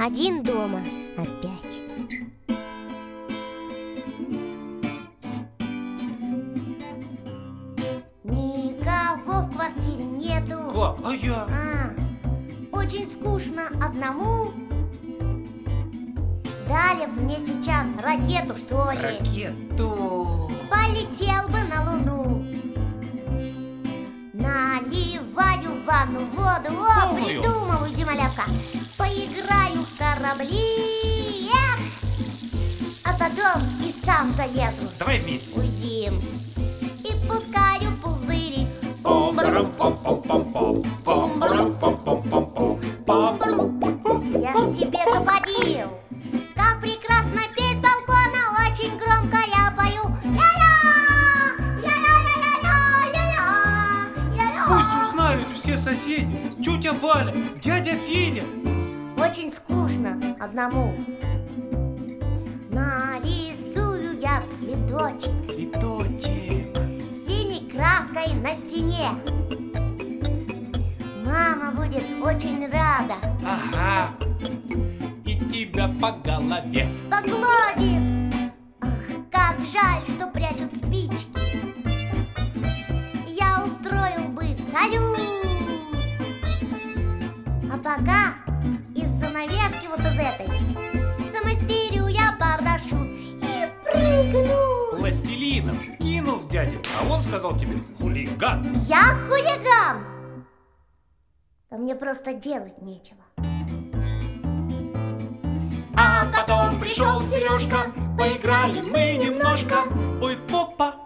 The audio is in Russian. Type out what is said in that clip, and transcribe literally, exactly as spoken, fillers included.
Один дома опять. Никого в квартире нету. Как? А я? А, очень скучно одному. Дали бы мне сейчас ракету, что ли? Ракету. Полетел бы на Луну. Наливаю в ванну воду. О, Полную. придумал, уйди, малявка. Поиграю в корабли. Эх! А потом и сам залезу. Давай вместе. Уйди. И пускаю пузыри. Я ж тебе говорил, как прекрасно петь с балкона. Очень громко я пою. Ля-ля! Ля-ля-ля-ля-ля! Ля-ля! Пусть узнают все соседи. Тетя Валя, дядя Федя. Очень скучно одному. Нарисую я цветочек Цветочек. синей краской на стене. Мама будет очень рада. Ага. И тебя по голове. Погладит. Ах, как жаль, что прячут спички. Я устроил бы салют. А пока из занавески вот из этой замастерю я парашют и прыгну. Пластилином кинул в дядю, а он сказал тебе: хулиган. Я хулиган. А мне просто делать нечего. А потом пришел Сережка, поиграли мы немножко. Ой, попа,